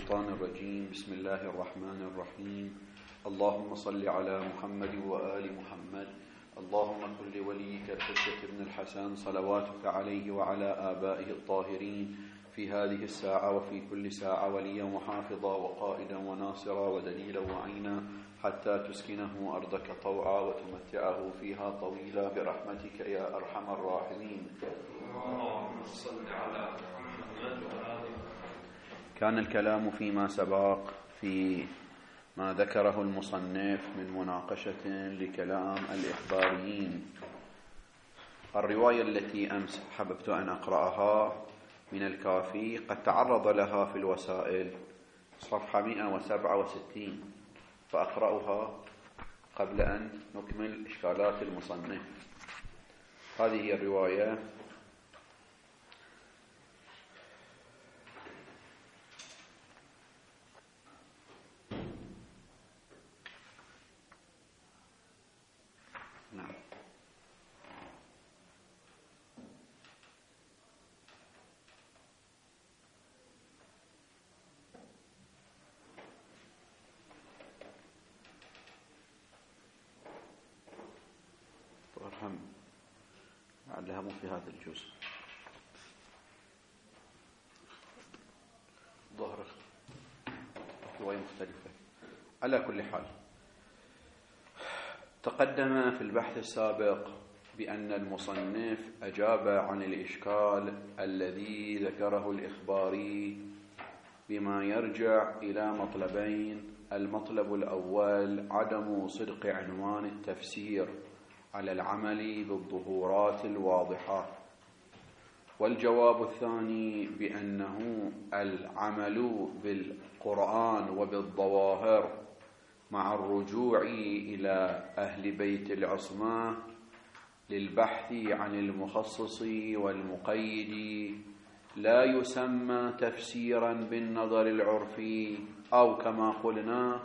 الشيطان الرجيم. بسم الله الرحمن الرحيم. اللهم صل على محمد وآل محمد. اللهم كن لوليك الحجة بن الحسن صلواتك عليه وعلى آبائه الطاهرين في هذه الساعة وفي كل ساعة وليا وحافظا وقائدا وناصرا ودليلا وعينا حتى تسكنه أرضك طوعا وتمتعه فيها طويلا برحمتك يا أرحم الراحمين. اللهم صل على محمد وآل محمد. كان الكلام فيما سبق في ما ذكره المصنف من مناقشة لكلام الإخباريين. الرواية التي أمس حببت أن أقرأها من الكافي قد تعرض لها في الوسائل صفحة 167، فأقرأها قبل أن نكمل إشكالات المصنف. هذه هي الرواية. نعم. طبعا لعلها مو في هذا الجزء، ظهر رواية مختلفة. على كل حال، تقدم في البحث السابق بأن المصنف أجاب عن الإشكال الذي ذكره الإخباري بما يرجع إلى مطلبين. المطلب الأول عدم صدق عنوان التفسير على العمل بالظهورات الواضحة، والجواب الثاني بأنه العمل بالقرآن وبالظواهر مع الرجوع إلى أهل بيت العصمة للبحث عن المخصص والمقيد لا يسمى تفسيرا بالنظر العرفي، أو كما قلنا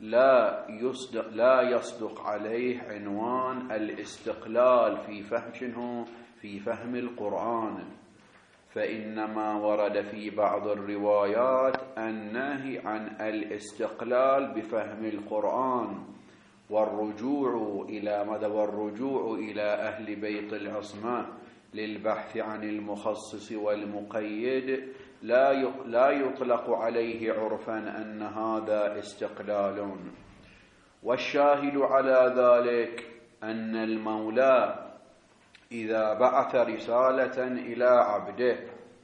لا يصدق عليه عنوان الاستقلال في فهم القرآن، فإنما ورد في بعض الروايات النهي عن الاستقلال بفهم القرآن والرجوع إلى أهل بيت العصمة للبحث عن المخصص والمقيد لا يطلق عليه عرفا أن هذا استقلال. والشاهد على ذلك أن المولى إذا بعث رسالة إلى عبده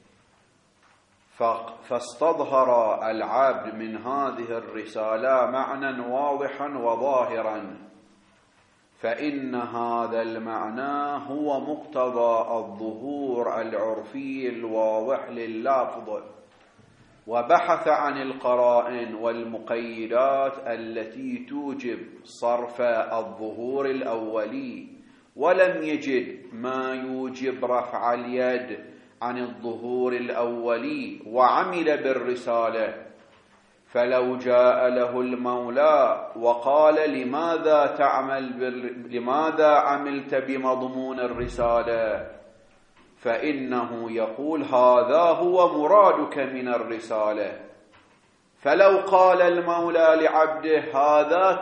فاستظهر العبد من هذه الرسالة معنى واضحا وظاهرا، فإن هذا المعنى هو مقتضى الظهور العرفي الواضح لللفظ، وبحث عن القرائن والمقيدات التي توجب صرف الظهور الأولي، ولم يجد ما يوجب رفع اليد عن الظهور الأولي وعمل بالرسالة. فلو جاء له المولى وقال لماذا عملت بمضمون الرسالة، فإنه يقول هذا هو مرادك من الرسالة. فلو قال المولى لعبده هذا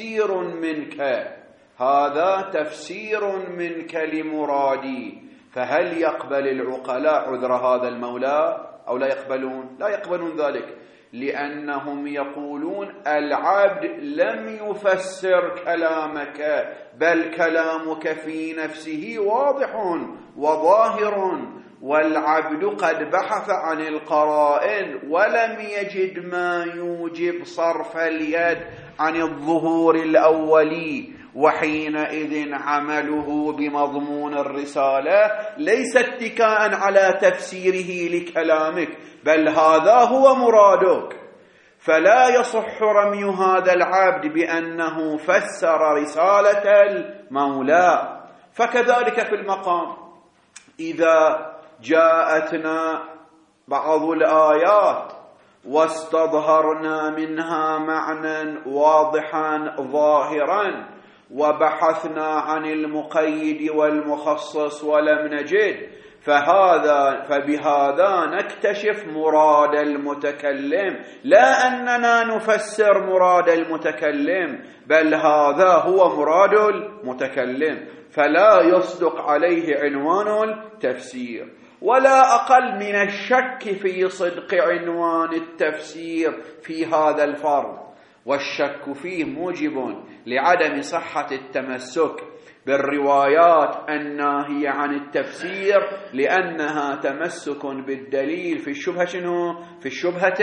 تفسير منك لمرادي، فهل يقبل العقلاء عذر هذا المولى أو لا يقبلون؟ لا يقبلون ذلك، لأنهم يقولون العبد لم يفسر كلامك، بل كلامك في نفسه واضح وظاهر، والعبد قد بحث عن القرائن ولم يجد ما يوجب صرف اليد عن الظهور الأولي، وحينئذ عمله بمضمون الرسالة ليس اتكاء على تفسيره لكلامك، بل هذا هو مرادك، فلا يصح رمي هذا العبد بأنه فسر رسالة المولى. فكذلك في المقام، إذا جاءتنا بعض الآيات واستظهرنا منها معنى واضحا ظاهرا وبحثنا عن المقيد والمخصص ولم نجد، فبهذا نكتشف مراد المتكلم، لا أننا نفسر مراد المتكلم، بل هذا هو مراد المتكلم، فلا يصدق عليه عنوان التفسير، ولا أقل من الشك في صدق عنوان التفسير في هذا الفرض، والشك فيه موجب لعدم صحة التمسك بالروايات الناهية عن التفسير، لأنها تمسك بالدليل في الشبهة شنو؟ في الشبهة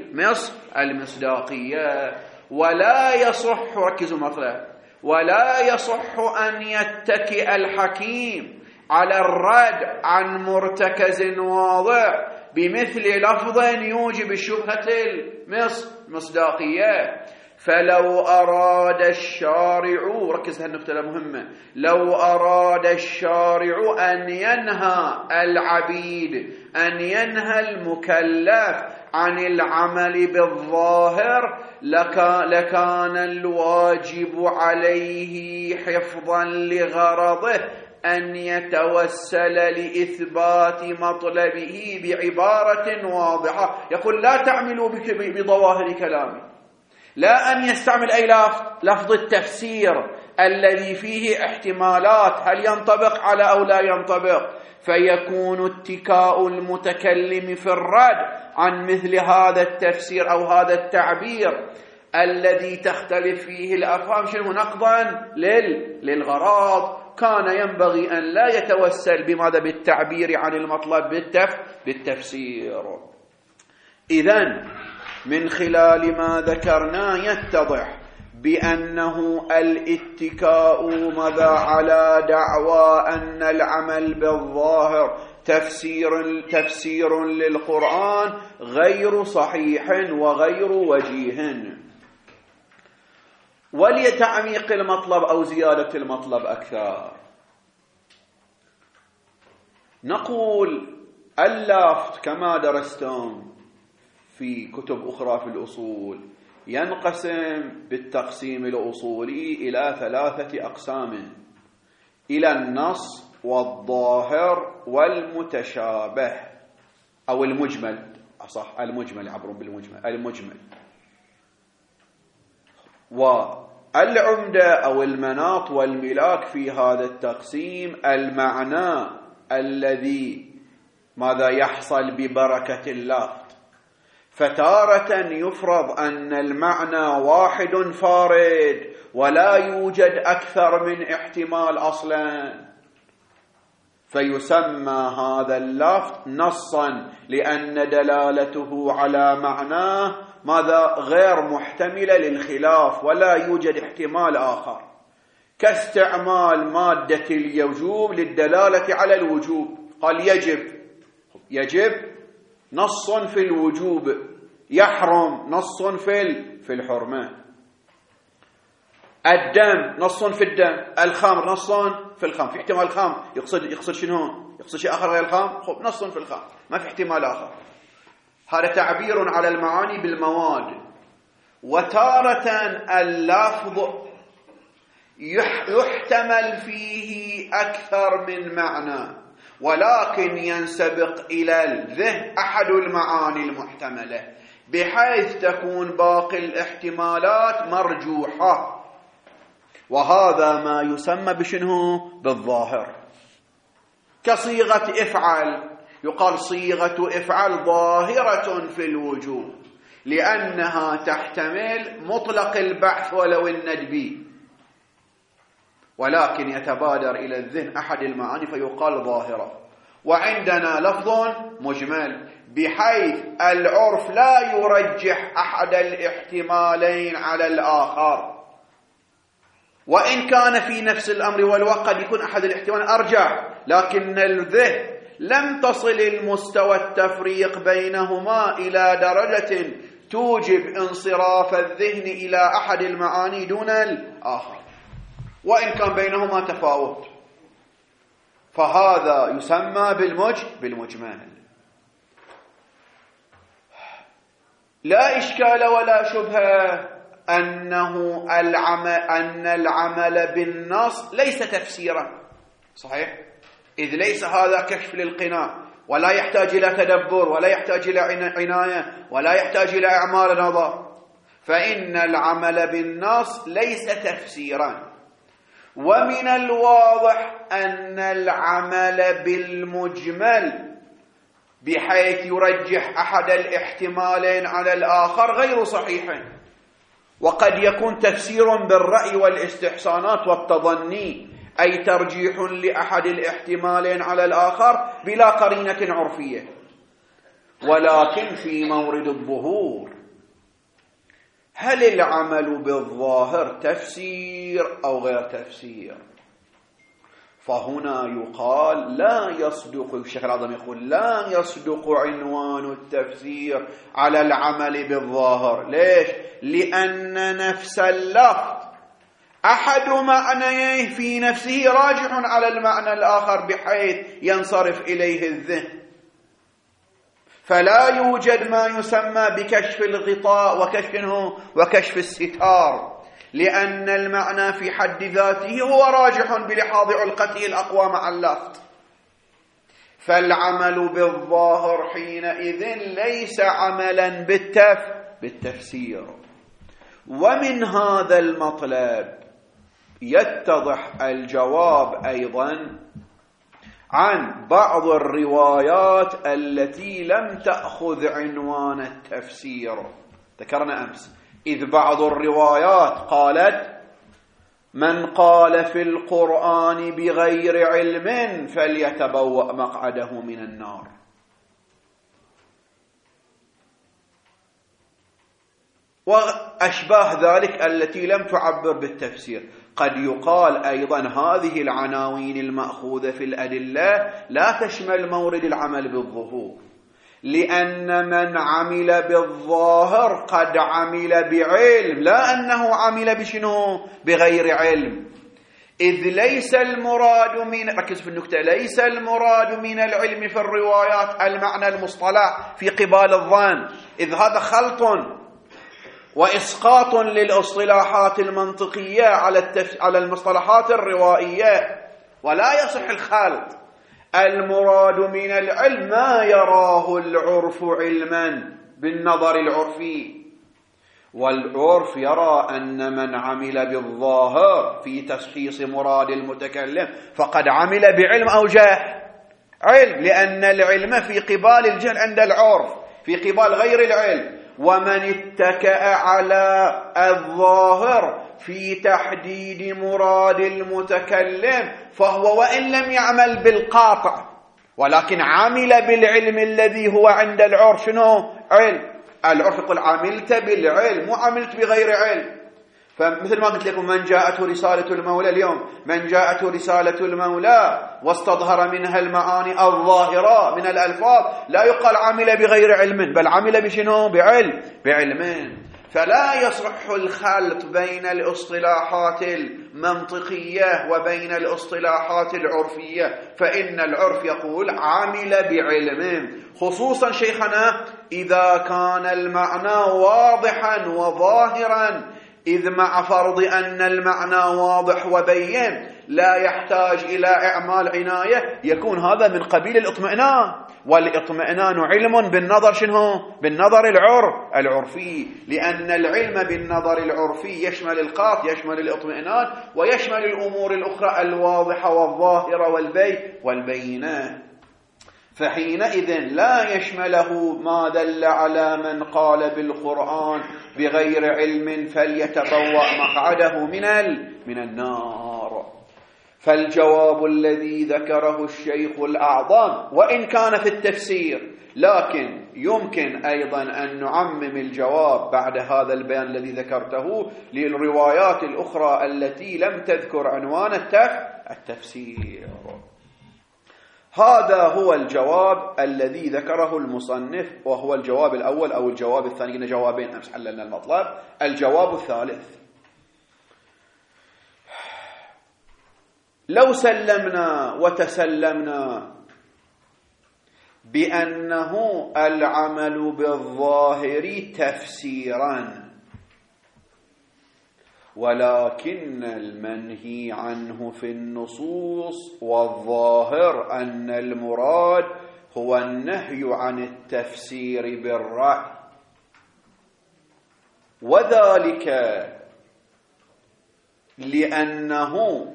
المصداقية. ولا يصح، ركزوا المطلب، ولا يصح أن يتكئ الحكيم على الرد عن مرتكز واضح بمثل لفظ يوجب الشبهة المصداقية. فلو أراد الشارع، ركز هالنقطة المهمة، لو أراد الشارع أن ينهى العبيد، أن ينهى المكلف عن العمل بالظاهر، لكان الواجب عليه حفظا لغرضه أن يتوسل لإثبات مطلبه بعبارة واضحة. يقول لا تعملوا بظواهر كلامي، لا أن يستعمل أي لفظ التفسير الذي فيه احتمالات هل ينطبق على أو لا ينطبق، فيكون اتكاء المتكلم في الرد عن مثل هذا التفسير أو هذا التعبير الذي تختلف فيه الأفهام شنو؟ نقضا للغراض. كان ينبغي أن لا يتوسل بماذا؟ بالتعبير عن المطلب بالتفسير. إذن من خلال ما ذكرنا يتضح بأنه الاتكاء ماذا على دعوى أن العمل بالظاهر تفسير للقرآن غير صحيح وغير وجيه. ولتعميق المطلب أو زيادة المطلب أكثر، نقول اللافت كما درستم في كتب أخرى في الأصول ينقسم بالتقسيم الأصولي إلى 3 أقسام: إلى النص والظاهر والمتشابه، أو المجمل، صح، المجمل، عبروا بالمجمل، المجمل. والعمدة أو المناط والملاك في هذا التقسيم المعنى الذي ماذا يحصل ببركة اللافت. فتارة يفرض أن المعنى واحد فارد ولا يوجد أكثر من احتمال أصلا، فيسمى هذا اللفظ نصا لأن دلالته على معناه ماذا؟ غير محتملة للخلاف ولا يوجد احتمال آخر، كاستعمال مادة الوجوب للدلالة على الوجوب. قال يجب نص في الوجوب، يحرم نص في الحرمة. الدم نص في الدم، الخمر نص في الخمر. في احتمال الخمر يقصد شنو؟ يقصد شيء آخر غير الخمر؟ خب نص في الخمر، ما في احتمال آخر. هذا تعبير على المعاني بالمواد. وتارة اللفظ يحتمل فيه أكثر من معنى، ولكن ينسبق إلى الذهن أحد المعاني المحتملة بحيث تكون باقي الاحتمالات مرجوحة، وهذا ما يسمى بشنو؟ بالظاهر. كصيغة افعل، يقال صيغة افعل ظاهرة في الوجوب لأنها تحتمل مطلق البحث ولو الندبي، ولكن يتبادر إلى الذهن أحد المعاني فيقال ظاهرة. وعندنا لفظ مجمل بحيث العرف لا يرجح أحد الاحتمالين على الآخر، وإن كان في نفس الأمر والوقت قد يكون أحد الاحتمالين أرجح، لكن الذهن لم تصل المستوى التفريق بينهما إلى درجة توجب انصراف الذهن إلى أحد المعاني دون الآخر، وإن كان بينهما تفاوت، فهذا يسمى بالمجمل. لا إشكال ولا شبهة أن العمل بالنص ليس تفسيرا، صحيح؟ إذ ليس هذا كشف للقناع، ولا يحتاج إلى تدبر، ولا يحتاج إلى عناية، ولا يحتاج إلى إعمال نظر، فإن العمل بالنص ليس تفسيرا. ومن الواضح أن العمل بالمجمل بحيث يرجح أحد الاحتمالين على الآخر غير صحيح، وقد يكون تفسير بالرأي والاستحسانات والتظني، أي ترجيح لأحد الاحتمالين على الآخر بلا قرينة عرفية. ولكن في مورد الظهور، هل العمل بالظاهر تفسير أو غير تفسير؟ فهنا يقال لا يصدق، الشيخ العظيم يقول لا يصدق عنوان التفسير على العمل بالظاهر. ليش؟ لأن نفس اللفظ أحد معنيه في نفسه راجح على المعنى الآخر بحيث ينصرف إليه الذهن، فلا يوجد ما يسمى بكشف الغطاء وكشف الستار، لأن المعنى في حد ذاته هو راجح بلحاظ علقته الأقوى مع اللفظ. فالعمل بالظاهر حينئذ ليس عملا بالتفسير. ومن هذا المطلب يتضح الجواب أيضا عن بعض الروايات التي لم تأخذ عنوان التفسير. ذكرنا أمس إذ بعض الروايات قالت من قال في القرآن بغير علم فليتبوأ مقعده من النار. وأشباه ذلك التي لم تعبر بالتفسير. قد يقال أيضا هذه العناوين المأخوذة في الأدلة لا تشمل مورد العمل بالظهور، لأن من عمل بالظاهر قد عمل بعلم، لا أنه عمل بغير علم. إذ ليس المراد ركز في النكتة، ليس المراد من العلم في الروايات المعنى المصطلح في قبال الظن، إذ هذا خلط وإسقاط للأصطلاحات المنطقية على المصطلحات الروائية، ولا يصح الخلط. المراد من العلم ما يراه العرف علما بالنظر العرفي، والعرف يرى أن من عمل بالظاهر في تشخيص مراد المتكلم فقد عمل بعلم أو جهل علم، لأن العلم في قبال الجهل عند العرف، في قبال غير العلم. ومن اتكأ على الظاهر في تحديد مراد المتكلم فهو وإن لم يعمل بالقاطع ولكن عمل بالعلم الذي هو عند العرف علم. العرف يقول عملت بالعلم وعملت بغير علم. فمثل ما قلت لكم من جاءته رسالة المولى اليوم، من جاءته رسالة المولى واستظهر منها المعاني الظاهرة من الألفاظ لا يقال عمل بغير علم، بل عمل بعلم. فلا يصح الخلط بين الاصطلاحات المنطقية وبين الاصطلاحات العرفية، فإن العرف يقول عمل بعلم، خصوصا شيخنا إذا كان المعنى واضحا وظاهرا، إذ مع فرض أن المعنى واضح وبين لا يحتاج إلى إعمال عناية يكون هذا من قبيل الاطمئنان، والاطمئنان علم بالنظر بالنظر العرفي، لأن العلم بالنظر العرفي يشمل القاط، يشمل الاطمئنان، ويشمل الأمور الأخرى الواضحة والظاهرة والبينة. فحينئذ لا يشمله ما دل على من قال بالقرآن بغير علم فليتبوأ مقعده من النار. فالجواب الذي ذكره الشيخ الأعظم وإن كان في التفسير، لكن يمكن أيضا أن نعمم الجواب بعد هذا البيان الذي ذكرته للروايات الأخرى التي لم تذكر عنوان التفسير. هذا هو الجواب الذي ذكره المصنف، وهو الجواب الأول أو الجواب الثاني. لنا جوابين أمس حللنا المطلب. الجواب الثالث، لو سلمنا وتسلمنا بأنه العمل بالظاهر تفسيرا، ولكن المنهي عنه في النصوص والظاهر أن المراد هو النهي عن التفسير بالرأي، وذلك لأنه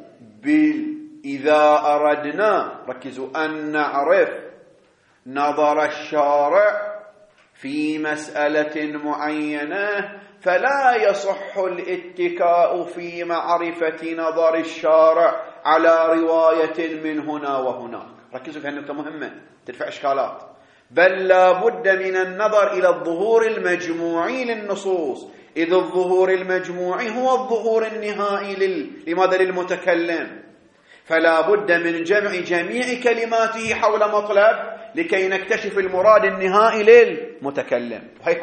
إذا أردنا، ركزوا، أن نعرف نظر الشارع في مسألة معينة فلا يصح الاتكاء في معرفة نظر الشارع على رواية من هنا وهناك. ركزوا في هالنقطة مهمة تدفع إشكالات. بل لا بد من النظر إلى الظهور المجموعي للنصوص، إذ الظهور المجموعي هو الظهور النهائي لماذا؟ للمتكلم. فلا بد من جمع جميع كلماته حول مطلب لكي نكتشف المراد النهائي للمتكلم.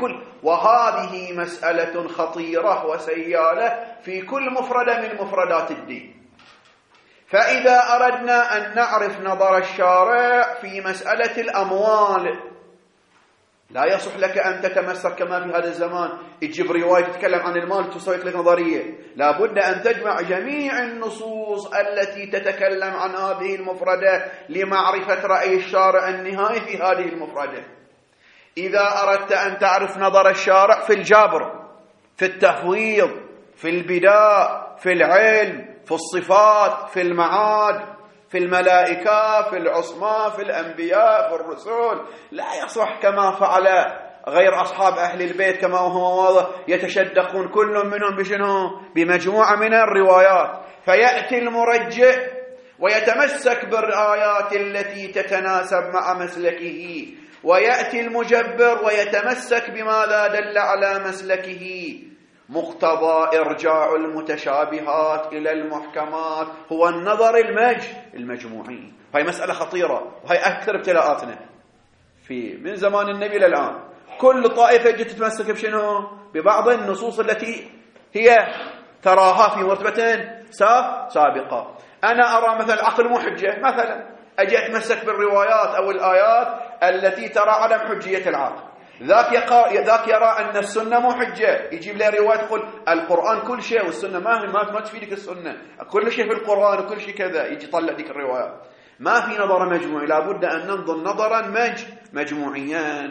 وهذه مسألة خطيرة وسيالة في كل مفردة من مفردات الدين. فإذا أردنا أن نعرف نظر الشارع في مسألة الأموال، لا يصح لك أن تتمسك كما في هذا الزمان تجيب رواية تتكلم عن المال تسوي لك نظرية. لا بد أن تجمع جميع النصوص التي تتكلم عن هذه المفردة لمعرفة رأي الشارع النهائي في هذه المفردة. إذا أردت أن تعرف نظر الشارع في الجبر، في التفويض، في البداء، في العلم، في الصفات، في المعاد، في الملائكة، في العصمة، في الأنبياء، في الرسول، لا يصح كما فعل غير أصحاب أهل البيت كما هو واضح، يتشدقون كل منهم بشنو؟ بمجموعة من الروايات. فيأتي المرجح ويتمسك بالآيات التي تتناسب مع مسلكه، ويأتي المجبر ويتمسك بماذا دل على مسلكه. مقتضى إرجاع المتشابهات إلى المحكمات هو النظر المجموعي. هاي مسألة خطيرة، وهي أكثر ابتلاءاتنا من زمان النبي للآن. كل طائفة جت تتمسك بشنو؟ ببعض النصوص التي هي تراها في مرتبة سابقة. أنا أرى مثلا العقل مو حجة، مثلا أجي أتمسك بالروايات أو الآيات التي ترى عدم حجية العقل. ذاك يرى أن السنة مو حجة، يجيب لي رواية تقول القرآن كل شيء والسنة ما تفيدك السنة، كل شيء في القرآن وكل شيء كذا، يجي يطلع ذيك الروايات. ما في نظر مجموعي، لا بد أن ننظر نظرا مجموعيا.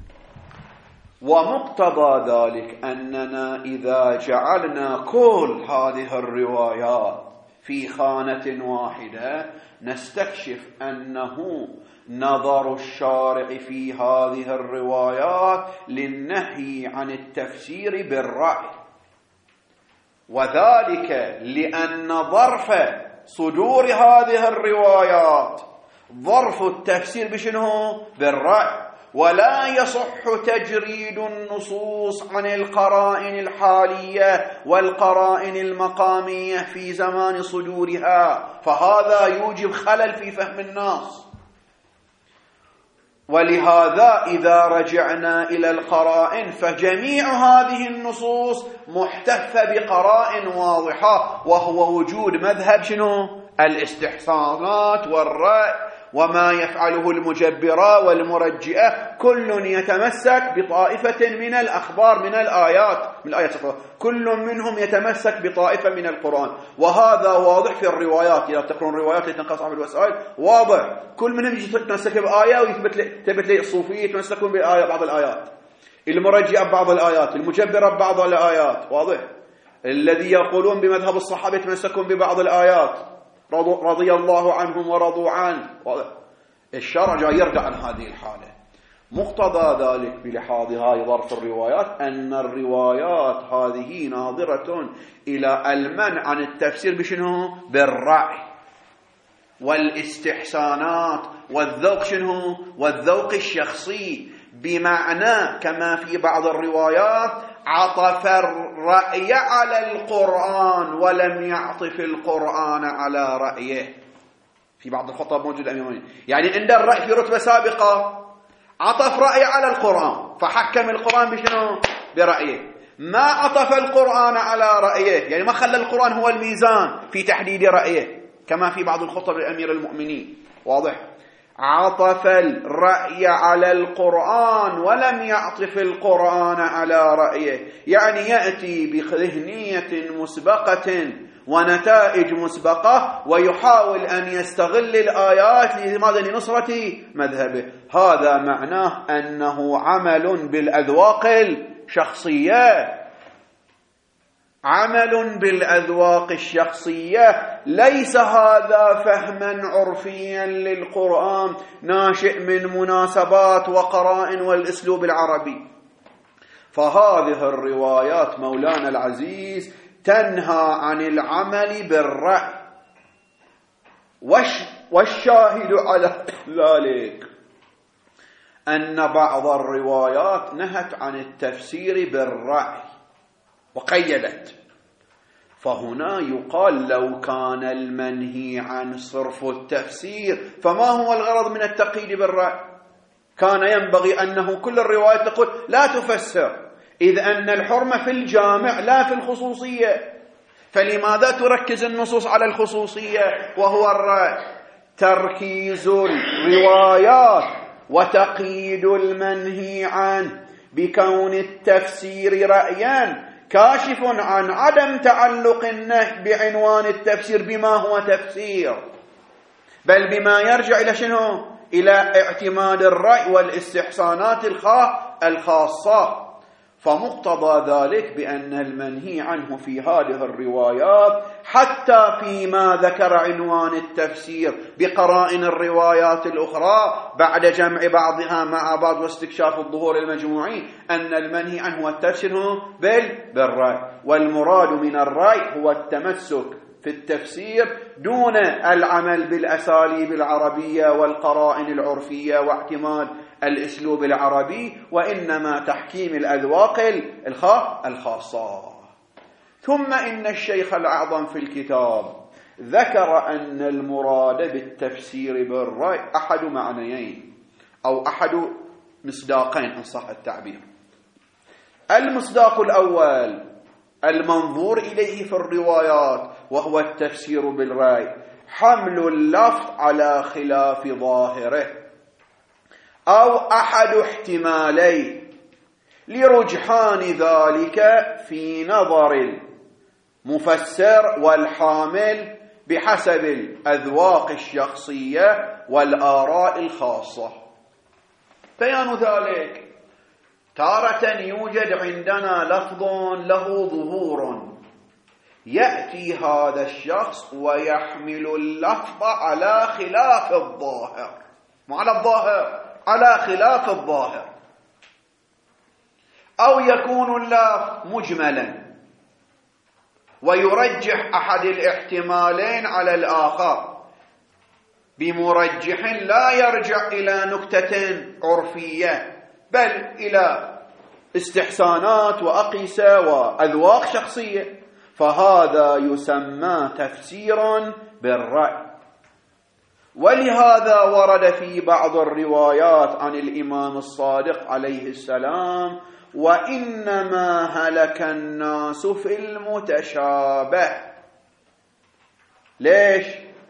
ومقتضى ذلك أننا إذا جعلنا كل هذه الروايات في خانة واحدة نستكشف أنه نظر الشارع في هذه الروايات للنهي عن التفسير بالرأي، وذلك لأن ظرف صدور هذه الروايات ظرف التفسير بشنو؟ بالرأي. ولا يصح تجريد النصوص عن القرائن الحالية والقرائن المقامية في زمان صدورها، فهذا يوجب خلل في فهم الناس. ولهذا إذا رجعنا إلى القرائن فجميع هذه النصوص محتفة بقرائن واضحة، وهو وجود مذهب شنو؟ الاستحسانات والرأي، وما يفعله المجبرة والمرجئة كل يتمسك بطائفة من الأخبار من الآيات كل منهم يتمسك بطائفة من القرآن. وهذا واضح في الروايات. إذا تقرون الروايات لتنقص عن الوسائل واضح، كل منهم يتمسك بآية ويثبت لي الصوفية يتمسكون بآية بعض الآيات، المرجئة ببعض الآيات، المجبرة ببعض الآيات، واضح. الذي يقولون بمذهب الصحابة يتمسكون ببعض الآيات، رضي الله عنهم ورضوا عنه. الشرع جاي يرجع عن هذه الحالة. مقتضى ذلك بلحاظ هاي ظرف الروايات أن الروايات هذه ناظرة إلى المنع عن التفسير بشنو؟ بالرأي والاستحسانات والذوق شنو؟ والذوق الشخصي، بمعنى كما في بعض الروايات عطف الرأي على القرآن ولم يعطف القرآن على رأيه. في بعض الخطاب موجود أمامي، يعني عند الرأي في رتبة سابقة عطف رأي على القرآن فحكم القرآن بشنو؟ برأيه. ما عطف القرآن على رأيه، يعني ما خلى القرآن هو الميزان في تحديد رأيه كما في بعض الخطب لأمير المؤمنين، واضح. عطف الرأي على القرآن ولم يعطف القرآن على رأيه، يعني يأتي بذهنية مسبقة ونتائج مسبقة ويحاول أن يستغل الآيات لنصرة مذهبه. هذا معناه أنه عمل بالأذواق الشخصية، عمل بالأذواق الشخصية، ليس هذا فهما عرفيا للقرآن ناشئ من مناسبات وقرائن والأسلوب العربي. فهذه الروايات مولانا العزيز تنهى عن العمل بالرأي، والشاهد على ذلك أن بعض الروايات نهت عن التفسير بالرأي وقيدت. فهنا يقال لو كان المنهي عن صرف التفسير فما هو الغرض من التقييد بالرأي؟ كان ينبغي أنه كل الروايات تقول لا تفسر، إذ أن الحرمة في الجامع لا في الخصوصية، فلماذا تركز النصوص على الخصوصية وهو الرأي؟ تركيز الروايات وتقييد المنهي عنه بكون التفسير رأيا كاشف عن عدم تعلق النهي بعنوان التفسير بما هو تفسير، بل بما يرجع إلى شنو؟ إلى اعتماد الرأي والاستحسانات الخاصة. فمقتضى ذلك بأن المنهي عنه في هذه الروايات حتى فيما ذكر عنوان التفسير بقرائن الروايات الأخرى بعد جمع بعضها مع بعض واستكشاف الظهور المجموعي، أن المنهي عنه هو التفسير بالرأي، والمراد من الرأي هو التمسك في التفسير دون العمل بالأساليب العربية والقرائن العرفية واعتماد الأسلوب العربي، وإنما تحكيم الأذواق الخاصة. ثم إن الشيخ الأعظم في الكتاب ذكر أن المراد بالتفسير بالرأي أحد معنيين أو أحد مصداقين إن صح التعبير. المصداق الأول المنظور إليه في الروايات وهو التفسير بالرأي، حمل اللفظ على خلاف ظاهره أو أحد احتمالين لرجحان ذلك في نظر المفسر والحامل بحسب الأذواق الشخصية والآراء الخاصة. بيان ذلك تارة يوجد عندنا لفظ له ظهور، يأتي هذا الشخص ويحمل اللفظ على خلاف الظاهر، مو على الظاهر، على خلاف الظاهر، أو يكون اللفظ مجملا ويرجح أحد الاحتمالين على الآخر بمرجح لا يرجع إلى نكتة عرفية بل إلى استحسانات وأقيسة وأذواق شخصية، فهذا يسمى تفسيرا بالرأي. ولهذا ورد في بعض الروايات عن الإمام الصادق عليه السلام: وإنما هلك الناس في المتشابه. ليش؟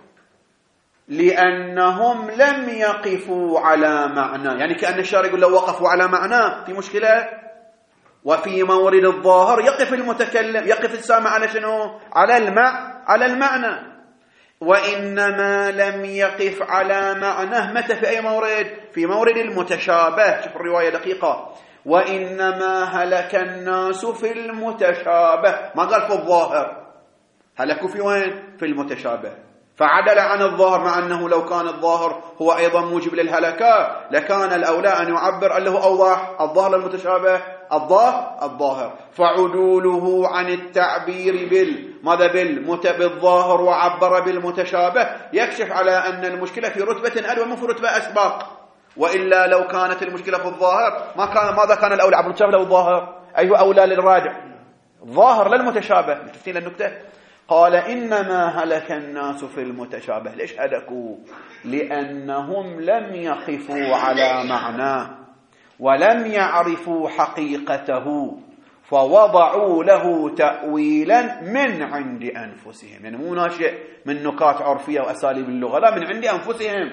لأنهم لم يقفوا على معنى، يعني كأن الشارع يقول لو وقفوا على معنى في مشكلة، وفي مورد الظاهر يقف المتكلم، يقف السامع على شنو؟ على المعنى. وإنما لم يقف على معنى متى؟ في أي مورد؟ في مورد المتشابه. شوف الرواية دقيقة: وإنما هلك الناس في المتشابه، ما قال في الظاهر. هلكوا في وين؟ في المتشابه، فعدل عن الظاهر، مع أنه لو كان الظاهر هو أيضا موجب للهلكة لكان الأولى أن يعبر أنه أوضح الظاهر للمتشابه الظاهر. فعدوله عن التعبير بالظاهر وعبر بالمتشابه يكشف على أن المشكلة في رتبة أدوى من في رتبة أسبق، وإلا لو كانت المشكلة في الظاهر ماذا كان الأولى؟ عبر المتشابه لو الظاهر؟ أيه أولى للراجع؟ ظاهر للمتشابه. تفتين النكتة؟ قال: إنما هلك الناس في المتشابه. ليش هلكوا؟ لأنهم لم يقفوا على معناه ولم يعرفوا حقيقته، فوضعوا له تأويلا من عند أنفسهم، يعني مو ناشئ من نكات عرفية وأساليب اللغة، لا، من عند أنفسهم.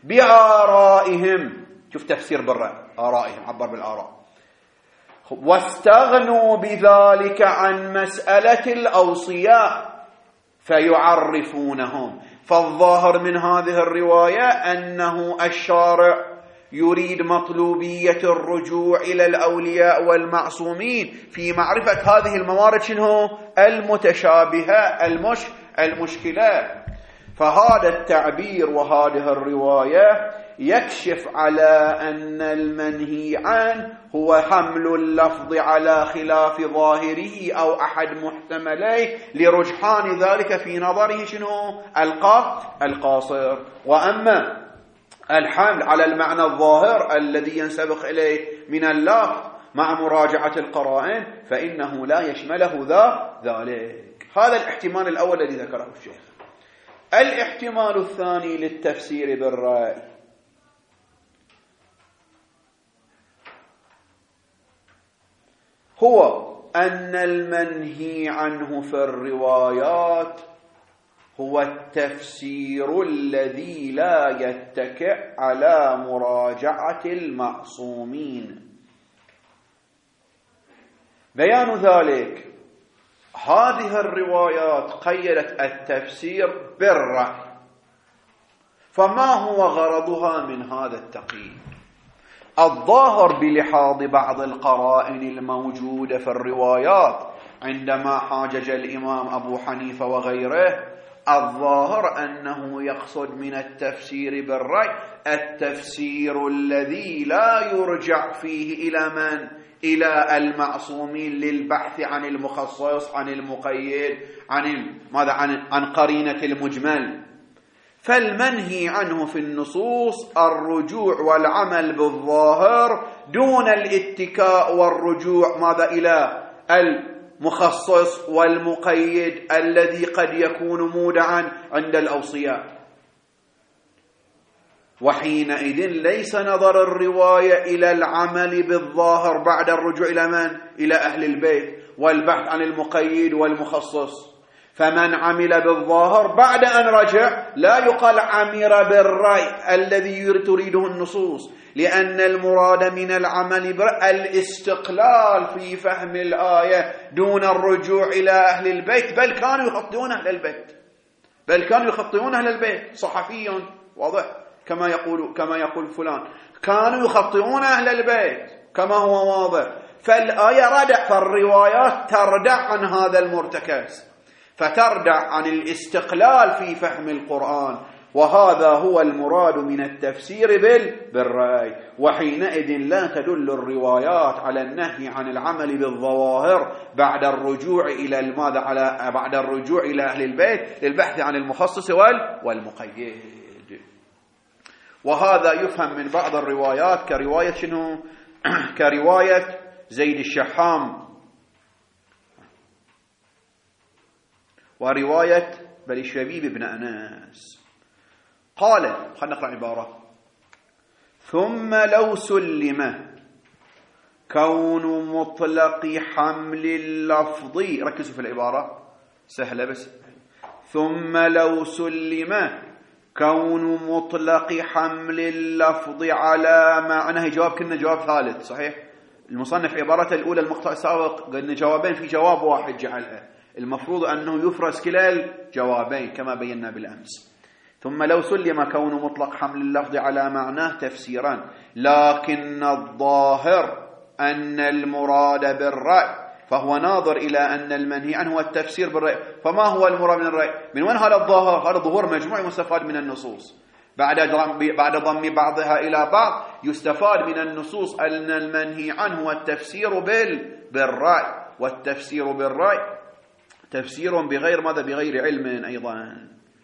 بآرائهم. شوف تفسير بالرأي، آرائهم، عبر بالآراء. واستغنوا بذلك عن مسألة الأوصياء فيعرفونهم. فالظاهر من هذه الرواية أنه الشارع يريد مطلوبية الرجوع إلى الأولياء والمعصومين في معرفة هذه الموارد شنو؟ المتشابهة، المشكلة. فهذا التعبير وهذه الرواية يكشف على أن المنهي عنه هو حمل اللفظ على خلاف ظاهره أو أحد محتمليه لرجحان ذلك في نظره شنو؟ القاصر. وأما الحمل على المعنى الظاهر الذي ينسبق إليه من اللفظ مع مراجعة القرائن فإنه لا يشمله ذلك. هذا الاحتمال الأول الذي ذكره الشيخ. الاحتمال الثاني للتفسير بالرأي هو أن المنهي عنه في الروايات هو التفسير الذي لا يتكئ على مراجعة المعصومين. بيان ذلك هذه الروايات قيدت التفسير بالرأي، فما هو غرضها من هذا التقييد؟ الظاهر بلحاظ بعض القرائن الموجودة في الروايات عندما حاجج الإمام أبو حنيفة وغيره، الظاهر أنه يقصد من التفسير بالرأي التفسير الذي لا يرجع فيه إلى من؟ إلى المعصومين للبحث عن المخصص، عن المقيد، عن قرينة المجمل. فالمنهي عنه في النصوص الرجوع والعمل بالظاهر دون الاتكاء والرجوع إلى المخصص والمقيد الذي قد يكون مودعا عند الأوصياء. وحينئذ ليس نظر الرواية إلى العمل بالظاهر بعد الرجوع إلى من؟ إلى أهل البيت والبحث عن المقيد والمخصص. فمن عمل بالظاهر بعد أن رجع لا يقال عمل بالرأي الذي تريده النصوص، لأن المراد من العمل بالرأي الاستقلال في فهم الآية دون الرجوع إلى أهل البيت. بل كانوا يخطئون أهل البيت، صحفي واضح كما يقول فلان، كانوا يخطئون أهل البيت كما هو واضح. فالآية فالروايات تردع عن هذا المرتكز، فتردع عن الاستقلال في فهم القرآن، وهذا هو المراد من التفسير بالرأي. وحينئذ لا تدل الروايات على النهي عن العمل بالظواهر بعد الرجوع إلى بعد الرجوع إلى أهل البيت للبحث عن المخصص والمقيد. وهذا يفهم من بعض الروايات كرواية شنو؟ كرواية زيد الشحام ورواية بل الشبيب بن أنس. قال، خلنا نقرأ عبارة: ثم لو سلم كون مطلق حمل اللفظ، ركزوا في العبارة سهلة بس، ثم لو سلم كون مطلق حمل اللفظ على معناه، جواب كنا جواب ثالث صحيح. المصنف عبارته الأولى المقطع السابق قلنا جوابين، في جواب واحد جعلها، المفروض أنه يفرز كلا الجوابين كما بينا بالأمس. ثم لو سلم كون مطلق حمل اللفظ على معناه تفسيرا، لكن الظاهر أن المراد بالرأي، فهو ناظر إلى أن المنهي عنه هو التفسير بالرأي. فما هو المراد من الرأي؟ من وين هذا الظاهر؟ هذا ظهور مجموع مستفاد من النصوص بعد ضم بعضها إلى بعض. يستفاد من النصوص أن المنهي عنه هو التفسير بالرأي، والتفسير بالرأي تفسير بغير ماذا؟ بغير علم أيضا.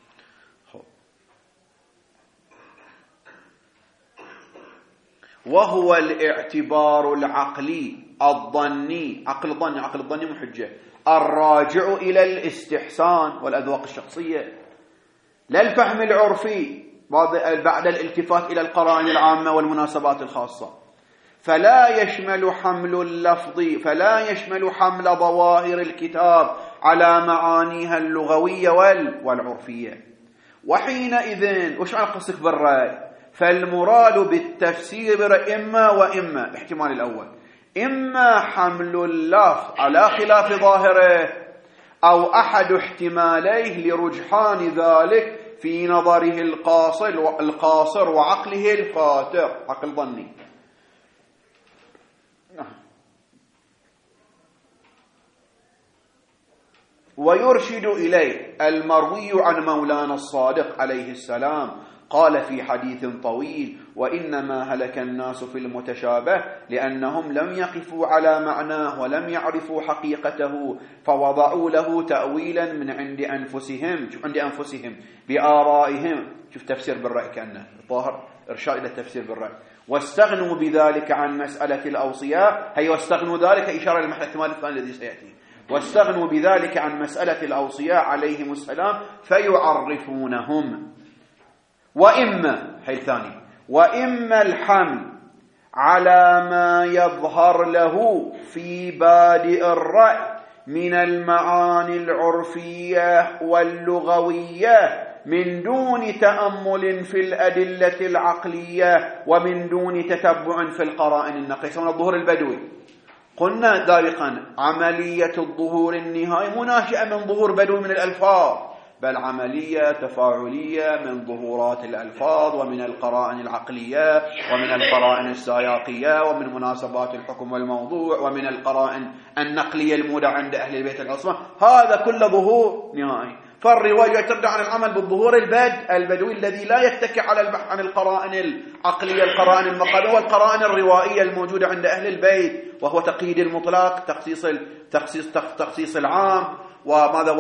وهو الاعتبار العقلي الظني، عقل الظني محجة، الراجع إلى الاستحسان والأذواق الشخصية، لا الفهم العرفي بعد الالتفات إلى القرائن العامة والمناسبات الخاصة. فلا يشمل حمل ظواهر الكتاب على معانيها اللغوية والعرفية. وحينئذ وش معنى قصدك بالرأي؟ فالمراد بالتفسير إما وإما، احتمال الأول إما حمل اللفظ على خلاف ظاهره، أو أحد احتماليه لرجحان ذلك في نظره القاصر وعقله الفاتر، عقل ظني. ويرشد إليه المروي عن مولانا الصادق عليه السلام، قال في حديث طويل: وإنما هلك الناس في المتشابه لأنهم لم يقفوا على معناه ولم يعرفوا حقيقته، فوضعوا له تأويلا من عند أنفسهم بآرائهم. شوف تفسير بالرأي، كأنه ظاهر إرشاد إلى التفسير بالرأي. واستغنوا بذلك عن مسألة الأوصياء، هي واستغنوا ذلك إشارة للمحتمل الثاني الذي سيأتي. واستغنوا بذلك عن مسألة الأوصياء عليهم السلام فيعرفونهم. وإما، هي الثاني، وإما الحمل على ما يظهر له في بادئ الرأي من المعاني العرفية واللغوية من دون تأمل في الأدلة العقلية ومن دون تتبع في القرائن النقلية، يسمونه الظهور البدوي. قلنا دارقا عملية الظهور النهائي مناشئة من ظهور بدوي من الألفاظ، بل عملية تفاعلية من ظهورات الألفاظ ومن القرائن العقلية ومن القرائن السياقية ومن مناسبات الحكم والموضوع ومن القرائن النقلية المودعة عند أهل البيت العصمة. هذا كل ظهور نهائي. فالرواية ترجع عن العمل بالظهور البدوي الذي لا يتكئ على البحث عن القرائن العقلية، القرائن المقالة والقرائن الروائية الموجودة عند أهل البيت، وهو تقييد المطلق، تخصيص العام، وماذا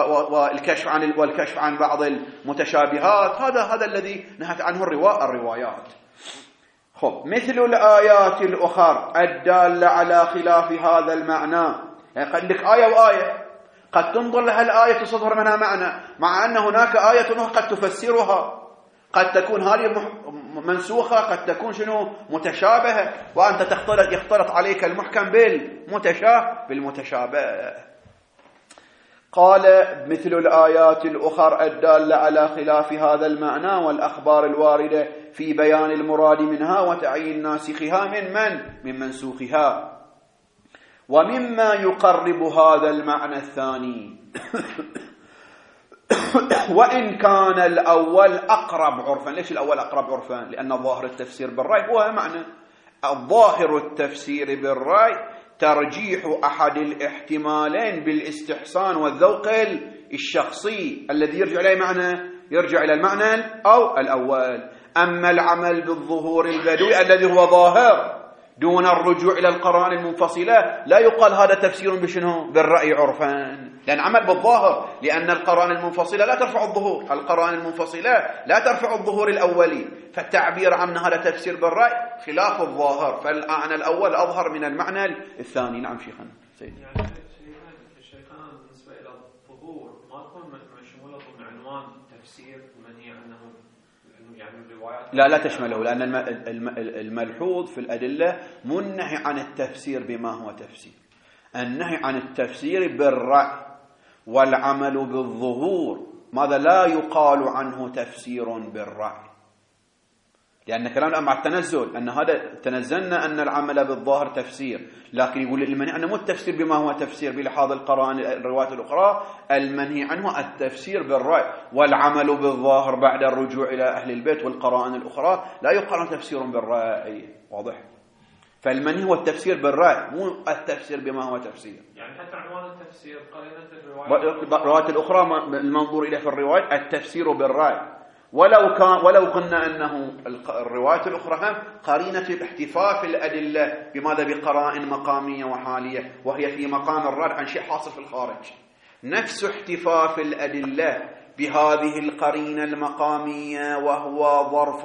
والكشف عن بعض المتشابهات. هذا الذي نهت عنه الروايات. خب، مثل الآيات الأخرى الدالة على خلاف هذا المعنى، يعني عندك آية وآية قد تنظر لها الآية تصدر منها معنى، مع أن هناك آية أخرى قد تفسرها، قد تكون هذه منسوخة، قد تكون متشابهة، وأنت يختلط عليك المحكم بالمتشابه. قال: مثل الآيات الأخرى الدالة على خلاف هذا المعنى والأخبار الواردة في بيان المراد منها وتعيين ناسخها من منسوخها. ومما يقرب هذا المعنى الثاني وإن كان الأول أقرب عرفا. ليش الأول أقرب عرفا؟ لأن ظاهر التفسير بالرأي هو معنى الظاهر التفسير بالرأي ترجيح أحد الاحتمالين بالاستحسان والذوق الشخصي الذي يرجع إلى المعنى أو الأول. أما العمل بالظهور البدوي الذي هو ظاهر دون الرجوع إلى القرائن المنفصلة، لا يقال هذا تفسير بالرأي عرفا، لأن عمل بالظاهر، لأن القرائن المنفصلة لا ترفع الظهور، القرائن المنفصلة لا ترفع الظهور الأولي، فالتعبير عن هذا تفسير بالرأي خلاف الظاهر، فالمعنى الأول أظهر من المعنى الثاني. نعم شيخنا سيدي. يعني الشيخان بالنسبة إلى الظهور ما تكون مشمولة بعنوان تفسير منهي عنه، يعني الروايات لا تشمله، لأن الملحوظ في الأدلة منهي عن التفسير بما هو تفسير، النهي عن التفسير بالرأي والعمل بالظهور، ماذا لا يقال عنه تفسير بالرأي، لأن كلامنا مع التنزل أن هذا تنزلنا أن العمل بالظاهر تفسير، لكن يقول المنهي عنه مو التفسير بما هو تفسير بلحاظ القرائن الروايات الأخرى، المنهي عنه التفسير بالرأي والعمل بالظاهر بعد الرجوع إلى أهل البيت والقرائن الأخرى لا يقال تفسير بالرأي. واضح؟ فالمنهي هو التفسير بالرأي مو التفسير بما هو تفسير. يعني حتى عنوان التفسير قرينة الروايات الأخرى المنظور إليه في الرواية التفسير بالرأي، ولو قلنا أنه الرواية الأخرى هم قرينة الاحتفاء في الأدلة بماذا؟ بقرائن مقامية وحالية، وهي في مقام الرد عن شيء حاصل في الخارج. نفس احتفاء في الأدلة بهذه القرينة المقامية، وهو ظرف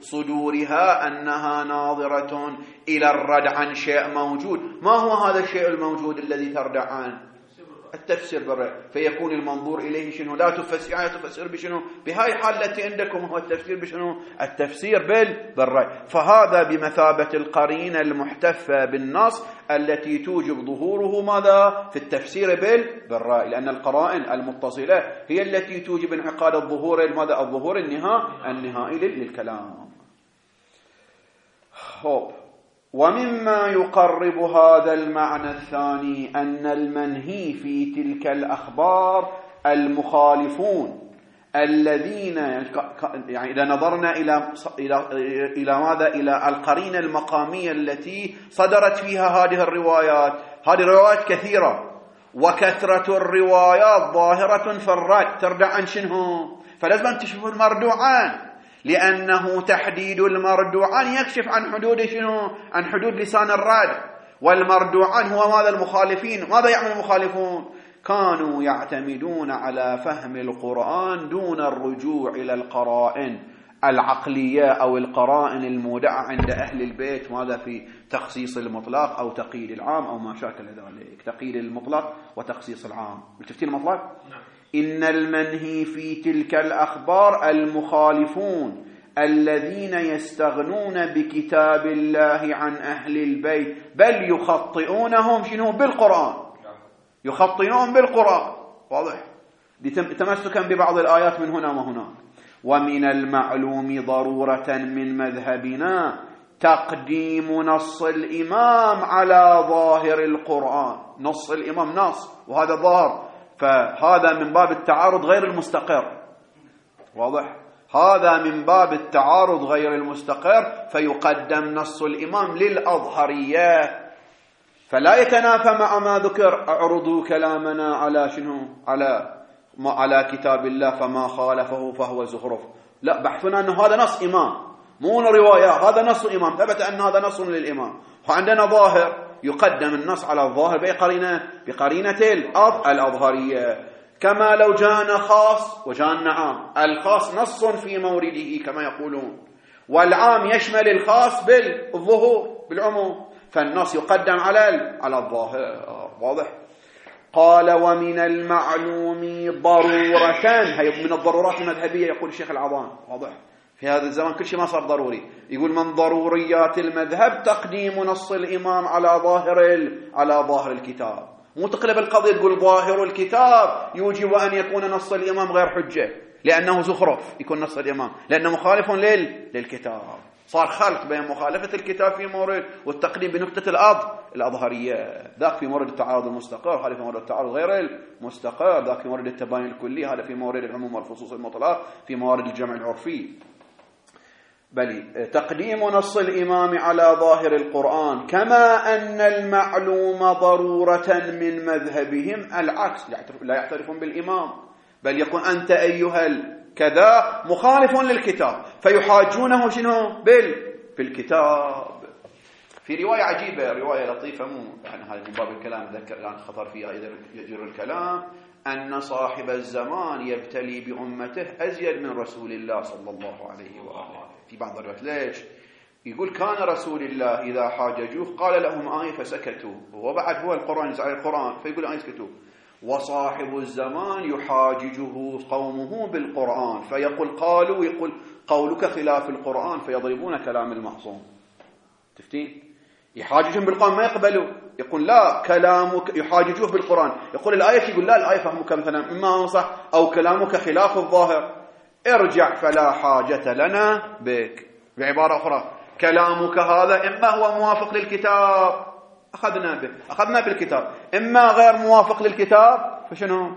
صدورها أنها ناظرة إلى الرد عن شيء موجود. ما هو هذا الشيء الموجود الذي تردع عنه؟ التفسير بالرأي، فيكون المنظور إليه شنو؟ لا تفسر بشنو؟ بهاي حال التي عندكم هو التفسير بشنو؟ التفسير بالرأي. فهذا بمثابة القرينة المحتفة بالنص التي توجب ظهوره ماذا؟ في التفسير بالرأي، لأن القرائن المتصلة هي التي توجب انعقاد الظهور الظهور النهائي للكلام. خب ومما يقرب هذا المعنى الثاني أن المنهي في تلك الأخبار المخالفون الذين يعني إذا نظرنا إلى ماذا؟ إلى القرينة المقامية التي صدرت فيها هذه الروايات. هذه الروايات كثيرة، وكثرة الروايات ظاهرة في الرد، تردع عن شنو؟ فلازم أن تشوف المردوعان، لأنه تحديد المردوعان يكشف عن حدود شنو؟ عن حدود لسان الرد. والمردوعان هو ماذا؟ المخالفين. ماذا يعمل المخالفون؟ كانوا يعتمدون على فهم القرآن دون الرجوع إلى القرائن العقلية أو القرائن المودعة عند أهل البيت، ماذا؟ في تخصيص المطلق أو تقييد العام أو ما شاكل ذلك، تقييد المطلق وتخصيص العام. شفتي المطلق؟ إن المنهي في تلك الأخبار المخالفون الذين يستغنون بكتاب الله عن أهل البيت، بل يخطئونهم شنو؟ بالقرآن، يخطئونهم بالقرآن. واضح؟ تمسكا ببعض الآيات من هنا وهناك. ومن المعلوم ضرورة من مذهبنا تقديم نص الإمام على ظاهر القرآن. نص الإمام نص وهذا ظاهر، فهذا من باب التعارض غير المستقر. واضح؟ هذا من باب التعارض غير المستقر، فيقدم نص الإمام للأظهرية، فلا يتنافى مع ما ذكر. اعرضوا كلامنا على شنو؟ على كتاب الله، فما خالفه فهو زخرف. لا، بحثنا أنه هذا نص إمام، مو رواية، هذا نص إمام، ثبت أن هذا نص للإمام. وعندنا ظاهر، يقدم النص على الظاهر بقرينة الأظهرية. كما لو جاءنا خاص وجاءنا عام، الخاص نص في مورده كما يقولون، والعام يشمل الخاص بالظهور بالعموم، فالنص يقدم على الظاهر. واضح؟ قال ومن المعلوم ضرورة، هي من الضرورات المذهبية يقول الشيخ العظام. واضح؟ في هذا الزمان كل شيء ما صار ضروري. يقول من ضروريات المذهب تقديم نص الإمام على ظاهر الكتاب. مو تقلب القضية تقول ظاهر الكتاب يوجب أن يكون نص الإمام غير حجة لأنه زخرف يكون نص الإمام، لأنه مخالف للكتاب. صار خلط بين مخالفة الكتاب في مورد والتقديم بنقطة الأظهرية. ذاك في مورد التعارض المستقر، هذا في مورد التعارض غير المستقر. ذاك في مورد التباين الكلي، هذا في مورد العموم والخصوص المطلق، في موارد الجمع العرفي. بل تقديم نص الإمام على ظاهر القرآن، كما أن المعلوم ضرورة من مذهبهم العكس، لا يعترفون بالإمام، بل يقول أنت أيها كذا مخالف للكتاب، فيحاجونه شنو؟ بالكتاب. في رواية عجيبة، رواية لطيفة، مو يعني هذا من باب الكلام ذكر الآن خطر فيها إذا يجر الكلام، أن صاحب الزمان يبتلي بأمته أزيد من رسول الله صلى الله عليه وآله. في بعض الروايات ليش؟ يقول كان رسول الله إذا حاججوه قال لهم آية فسكتوا، وبعد هو القرآن يزعل القرآن فيقول آية سكتوا. وصاحب الزمان يحاججه قومه بالقرآن فيقول قالوا، يقول قولك خلاف القرآن، فيضربون كلام المعصوم. تفتين؟ يحاججهم بالقرآن ما يقبلوا، يقول لا كلامك، يحاججوه بالقرآن، يقول الآية، يقول لا الآية فهمك مثلا إما هو صح أو كلامك خلاف الظاهر، ارجع فلا حاجة لنا بك. بعبارة أخرى كلامك هذا إما هو موافق للكتاب أخذنا بالكتاب، إما غير موافق للكتاب فشنو؟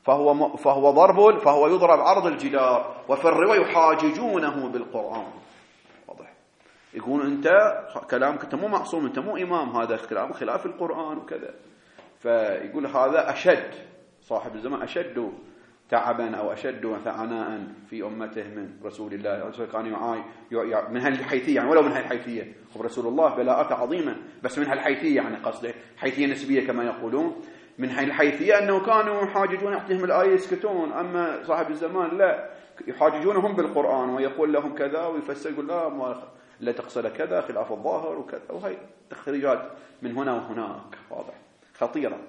فهو يضرب عرض الجدار. وفي الرواية يحاججونه بالقرآن. واضح؟ يقول أنت كلامك أنت مو معصوم، أنت مو إمام، هذا كلام خلاف القرآن وكذا. فيقول هذا أشد، صاحب الزمان أشد تعبا أو أشد عناء في أمته من رسول الله. كان من هالحيثية يعني، ولو من هالحيثية، ورسول الله بلاءة عظيمة، بس من هالحيثية يعني قصده حيثية نسبية كما يقولون، من هالحيثية أنه كانوا يحاججون يعطيهم الآية يسكتون، أما صاحب الزمان لا، يحاججونهم بالقرآن ويقول لهم كذا ويفسر، يقول لا تقصد كذا خلاف الظاهر وكذا، وهي تخريجات من هنا وهناك. واضح؟ خطيرة.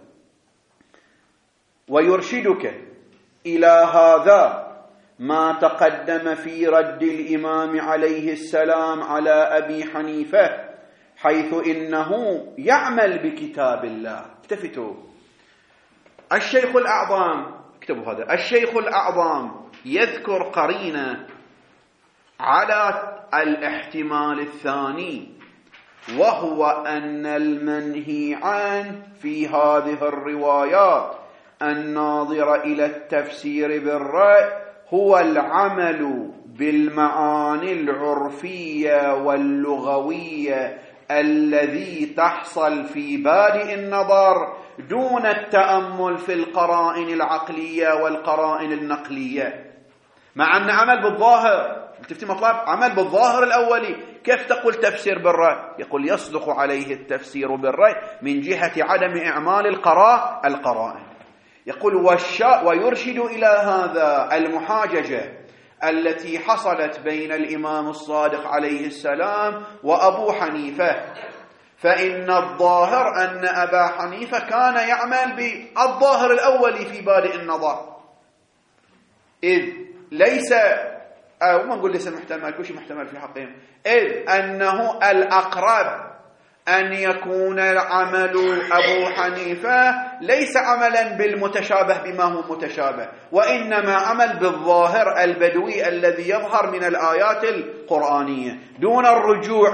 ويرشدك إلى هذا ما تقدم في رد الإمام عليه السلام على أبي حنيفة، حيث إنه يعمل بكتاب الله. اكتفتوا. الشيخ الأعظم، اكتبوا هذا، الشيخ الأعظم يذكر قرينة على الاحتمال الثاني وهو أن المنهي عنه في هذه الروايات الناظرة إلى التفسير بالرأي هو العمل بالمعاني العرفية واللغوية الذي تحصل في بادئ النظر دون التأمل في القرائن العقلية والقرائن النقلية. مع أن عمل بالظاهر، تفتي مطلب عمل بالظاهر الأولي، كيف تقول تفسير بالرأي؟ يقول يصدق عليه التفسير بالرأي من جهة عدم إعمال القرائن. يقول ويرشد إلى هذا المحاججة التي حصلت بين الإمام الصادق عليه السلام وأبو حنيفة، فإن الظاهر أن أبا حنيفة كان يعمل بالظاهر الأولي في بادئ النظر، إذ ليس أو ما نقول ليس محتمل، كل شيء محتمل في حقهم، إذ أنه الأقرب أن يكون عمل أبو حنيفة ليس عملا بالمتشابه بما هو متشابه، وإنما عمل بالظاهر البدوي الذي يظهر من الآيات القرآنية دون الرجوع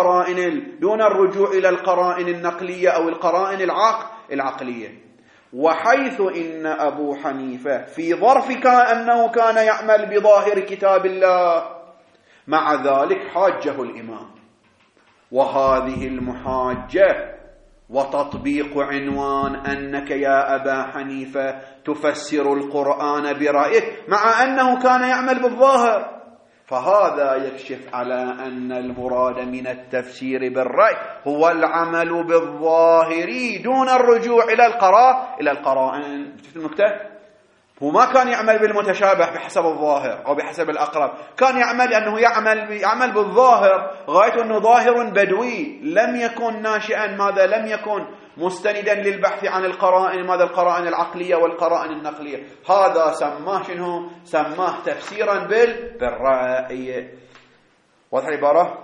إلى القرائن النقلية أو القرائن العقلية. وحيث إن أبو حنيفة في ظرف أنه كان يعمل بظاهر كتاب الله، مع ذلك حاجه الإمام، وهذه المحاجة وتطبيق عنوان أنك يا أبا حنيفة تفسر القرآن برأيك مع أنه كان يعمل بالظاهر، فهذا يكشف على أن المراد من التفسير بالرأي هو العمل بالظاهر دون الرجوع إلى القرائن. شفت النكتة؟ هو ما كان يعمل بالمتشابه بحسب الظاهر أو بحسب الأقرب، كان يعمل أنه يعمل بالظاهر، غاية أنه ظاهر بدوي لم يكن ناشئا، ماذا لم يكن مستندا للبحث عن القرائن، ماذا القرائن العقلية والقرائن النقلية. هذا سماه شنو؟ سماه تفسيرا بالرأي. واضح العبارة؟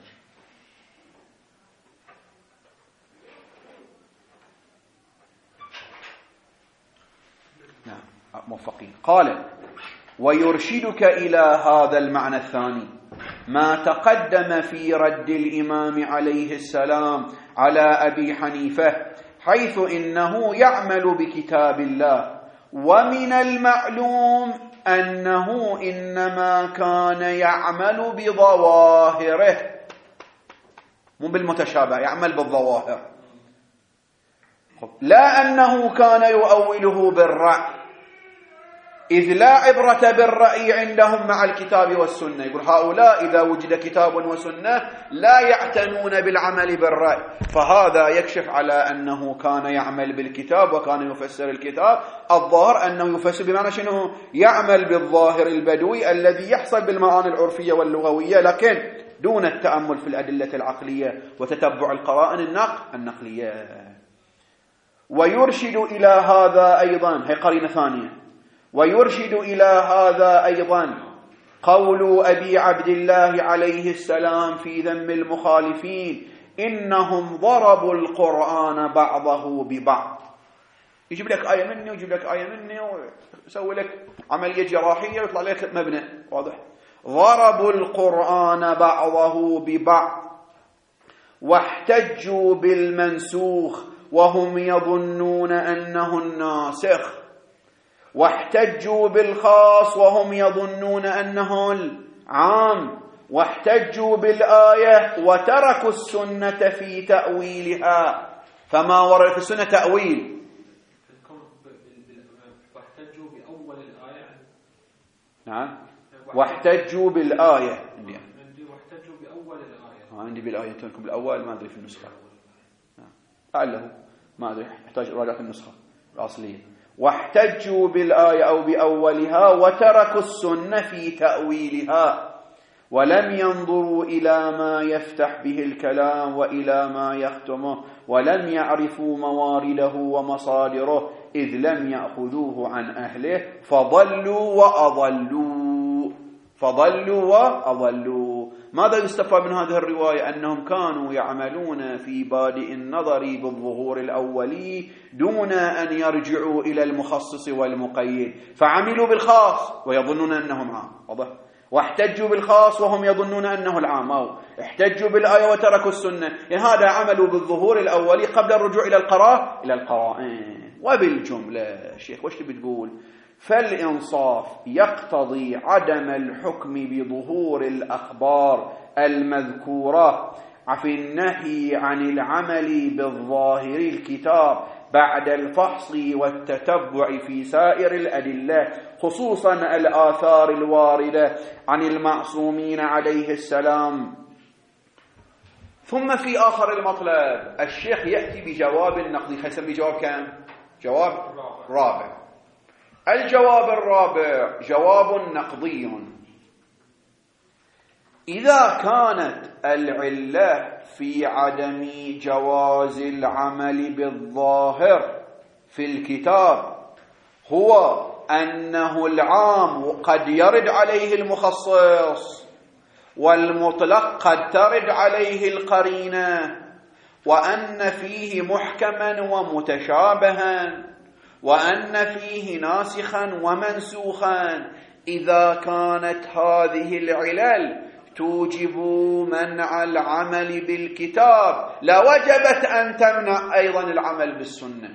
موفقين. قال ويرشدك إلى هذا المعنى الثاني ما تقدم في رد الإمام عليه السلام على أبي حنيفة، حيث إنه يعمل بكتاب الله، ومن المعلوم أنه إنما كان يعمل بظواهره مو بالمتشابه، يعمل بالظواهر، لا أنه كان يؤوله بالرأي، إذ لا عبرة بالرأي عندهم مع الكتاب والسنة. يقول هؤلاء إذا وجد كتاب وسنة لا يعتنون بالعمل بالرأي، فهذا يكشف على أنه كان يعمل بالكتاب وكان يفسر الكتاب. الظاهر أنه يفسر بمعنى شنو؟ يعمل بالظاهر البدوي الذي يحصل بالمعاني العرفية واللغوية، لكن دون التأمل في الأدلة العقلية وتتبع القرائن النقلية. ويرشد إلى هذا أيضا، هي قرينة ثانية، ويرشد إلى هذا أيضا قول أبي عبد الله عليه السلام في ذم المخالفين إنهم ضربوا القرآن بعضه ببعض. يجيب لك آية مني ويجيب لك آية مني ويسوي لك عملية جراحية ويطلع لك مبنى واضح. ضربوا القرآن بعضه ببعض واحتجوا بالمنسوخ وهم يظنون أنه الناسخ، واحتجوا بالخاص وهم يظنون أنه العام، واحتجوا بالآية وتركوا السنة في تأويلها، فما ورد في السنة تأويل. واحتجوا بأول الآية. نعم، واحتجوا بالآية. عندي واحتجوا بأول الآية. عندي بالآية تنكم بالأول، ما أدري في النسخة. لعله ما أدري، يحتاج راجع النسخة الأصلية. واحتجوا بالآية أو بأولها وتركوا السنة في تأويلها، ولم ينظروا إلى ما يفتح به الكلام وإلى ما يختمه، ولم يعرفوا موارده ومصادره، إذ لم يأخذوه عن أهله فضلوا وأضلوا. ماذا يستفاد من هذه الرواية؟ أنهم كانوا يعملون في بادئ النظر بالظهور الأولي دون أن يرجعوا إلى المخصص والمقيد، فعملوا بالخاص ويظنون أنهم عام. واضح؟ واحتجوا بالخاص وهم يظنون أنه العام، أو احتجوا بالآية وتركوا السنة. يعني هذا عملوا بالظهور الأولي قبل الرجوع إلى القرائن. وبالجملة شيخ وش بتقول؟ فالإنصاف يقتضي عدم الحكم بظهور الأخبار المذكورة في النهي عن العمل بالظاهر الكتاب بعد الفحص والتتبع في سائر الأدلة، خصوصا الآثار الواردة عن المعصومين عليه السلام. ثم في آخر المطلب الشيخ يأتي بجواب نقضي، فيسمي جواب كم؟ جواب رابع. الجواب الرابع جواب نقضي. إذا كانت العلة في عدم جواز العمل بالظاهر في الكتاب هو أنه العام قد يرد عليه المخصص، والمطلق قد ترد عليه القرينة، وأن فيه محكما ومتشابها، وأن فيه ناسخا ومنسوخا، إذا كانت هذه العلل توجب منع العمل بالكتاب لوجبت أن تمنع أيضا العمل بالسنة،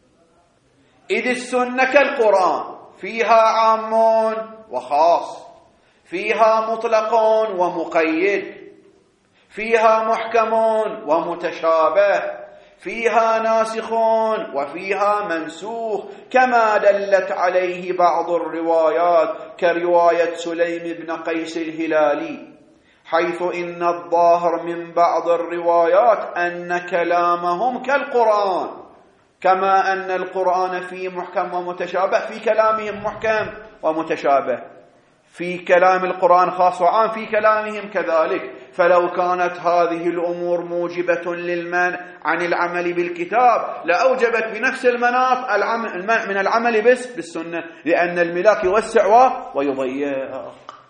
إذ السنة كالقرآن فيها عام وخاص، فيها مطلق ومقيد، فيها محكم ومتشابه، فيها ناسخ وفيها منسوخ، كما دلت عليه بعض الروايات كرواية سليم بن قيس الهلالي، حيث إن الظاهر من بعض الروايات أن كلامهم كالقرآن، كما أن القرآن فيه محكم ومتشابه، في كلامهم محكم ومتشابه، في كلام القرآن خاص وعام، في كلامهم كذلك. فلو كانت هذه الأمور موجبة للمنع عن العمل بالكتاب لأوجبت بنفس المناط المنع من العمل بالسنة، لأن الملاك يوسع ويضيق.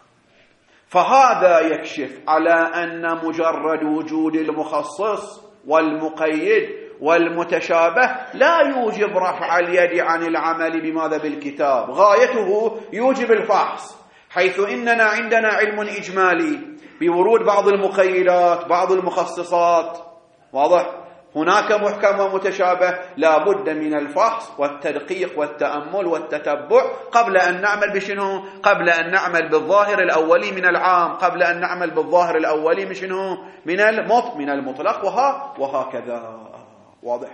فهذا يكشف على أن مجرد وجود المخصص والمقيد والمتشابه لا يوجب رفع اليد عن العمل بماذا؟ بالكتاب. غايته يوجب الفحص، حيث إننا عندنا علم إجمالي بورود بعض المقيدات بعض المخصصات، واضح؟ هناك محكم ومتشابه، لا بد من الفحص والتدقيق والتأمل والتتبع قبل أن نعمل بشنو؟ قبل أن نعمل بالظاهر الأولي من العام، قبل أن نعمل بالظاهر الأولي من شنو؟ من المطلق، وهكذا. واضح؟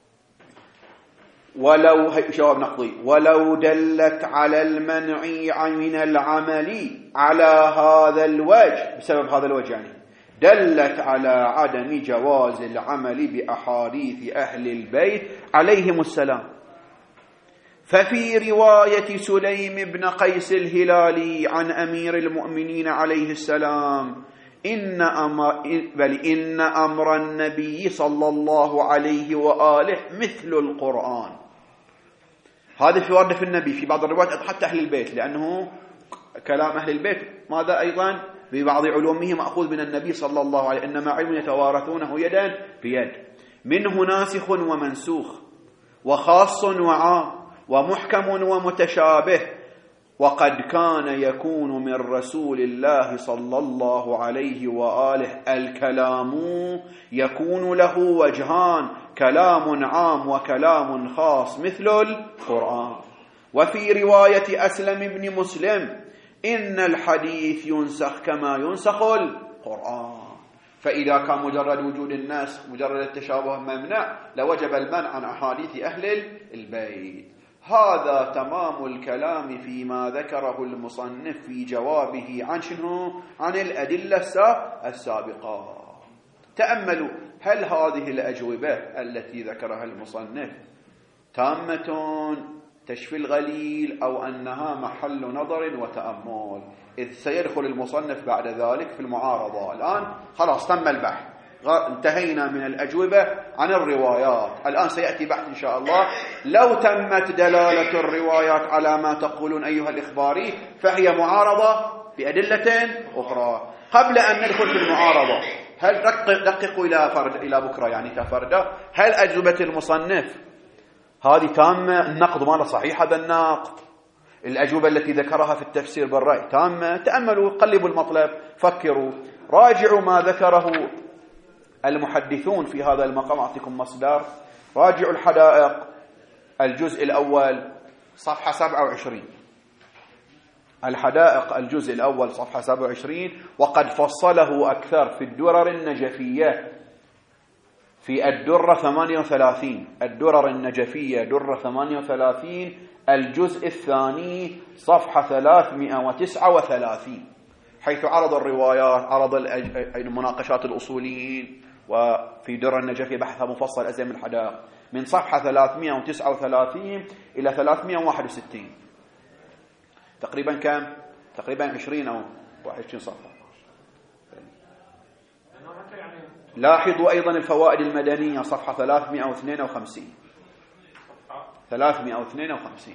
ولو جواب نقضي، ولو دلت على المنع من العمل على هذا الوجه، بسبب هذا الوجه يعني دلت على عدم جواز العمل بأحاديث أهل البيت عليهم السلام. ففي رواية سليم بن قيس الهلالي عن أمير المؤمنين عليه السلام إن أمر النبي صلى الله عليه وآله مثل القرآن. هذا في ورد في النبي، في بعض الروايات حتى أهل البيت، لأنه كلام أهل البيت ماذا أيضا ببعض علومه مأخوذ من النبي صلى الله عليه، إنما علم يتوارثونه يدا بيد، منه ناسخ ومنسوخ، وخاص وعام، ومحكم ومتشابه. وقد كان يكون من رسول الله صلى الله عليه وآله الكلام يكون له وجهان، كلام عام وكلام خاص مثل القرآن. وفي رواية أسلم بن مسلم إن الحديث ينسخ كما ينسخ القرآن. فإذا كان مجرد وجود النسخ مجرد التشابه ممنع لوجب المنع عن أحاديث أهل البيت. هذا تمام الكلام فيما ذكره المصنف في جوابه عن شنو؟ عن الأدلة السابقة. تأملوا، هل هذه الأجوبة التي ذكرها المصنف تامة تشفي الغليل أو أنها محل نظر وتأمل؟ إذ سيدخل المصنف بعد ذلك في المعارضة. الآن خلاص تم البحث، انتهينا من الأجوبة عن الروايات، الآن سيأتي بحث إن شاء الله. لو تمت دلالة الروايات على ما تقولون أيها الإخباري فهي معارضة بأدلة أخرى. قبل أن ندخل في المعارضة، هل دققوا إلى بكرة يعني كفردة، هل أجوبة المصنف هذه تامة؟ النقد ماله صحيح هذا النقد؟ الأجوبة التي ذكرها في التفسير بالرأي تامة. تأملوا، قلبوا المطلب، فكروا، راجعوا ما ذكره المحدثون في هذا المقام. أعطيكم مصدر، راجعوا الحدائق الجزء الأول صفحة 27. الحدائق الجزء الأول صفحة 27، وقد فصله أكثر في الدرر النجفية في الدرة 38. الدرر النجفية درة 38 الجزء الثاني صفحة 339، حيث عرض الروايات، عرض المناقشات الأصوليين. وفي درة النجفية بحثها مفصل أزم الحدائق من صفحة 339 إلى 361. تقريبا كم؟ تقريبا 20 أو 21 صفحة. لاحظوا أيضا الفوائد المدنية صفحة 352. 352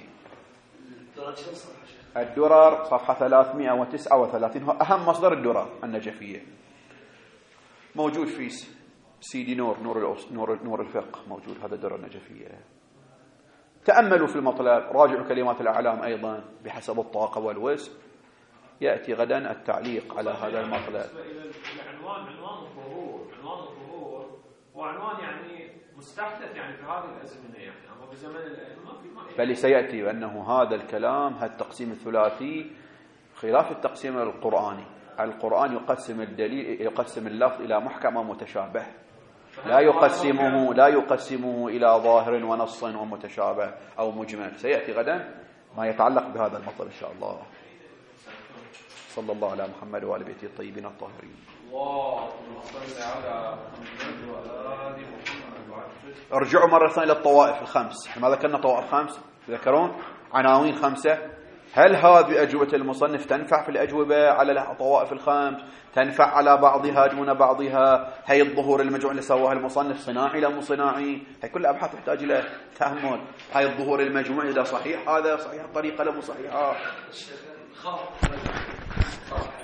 الدرر صفحة 339، هو أهم مصدر الدرر النجفية، موجود في سيدي نور الفقه، موجود هذا الدرر النجفية. تأملوا في المطلب، راجعوا كلمات الأعلام أيضا بحسب الطاقة والوسع. يأتي غدا التعليق على هذا المطلب. عنوان الظهور هو عنوان يعني مستحدث يعني في هذه الأزمنة، يعني أما في زمن الأئمة بل سيأتي أنه هذا الكلام، هذا التقسيم الثلاثي خلاف التقسيم القرآني. القرآن يقسم الدليل، يقسم اللفظ إلى محكم ومتشابه، لا يقسمه إلى ظاهر ونص ومتشابه أو مجمل. سيأتي غدا ما يتعلق بهذا المطلب إن شاء الله. صلى الله على محمد وعلى بيته الطيبين الطاهرين. اللهم صل على محمد وآل محمد. ارجعوا مرة ثانية إلى الطوائف الخمس. ما ذكرنا طوائف خمس، تذكرون عناوين 5. هل هذه أجوبة المصنف تنفع في الأجوبة على الطوائف الخمس؟ تنفع على بعضها دون بعضها؟ هي الظهور المجموع اللي سواها المصنف صناعي لا مو صناعي؟ هي كل أبحاث تحتاج إلى تأمل. هاي الظهور المجموع إذا صحيح، هذا صحيح الطريقة لا مو صحيحة.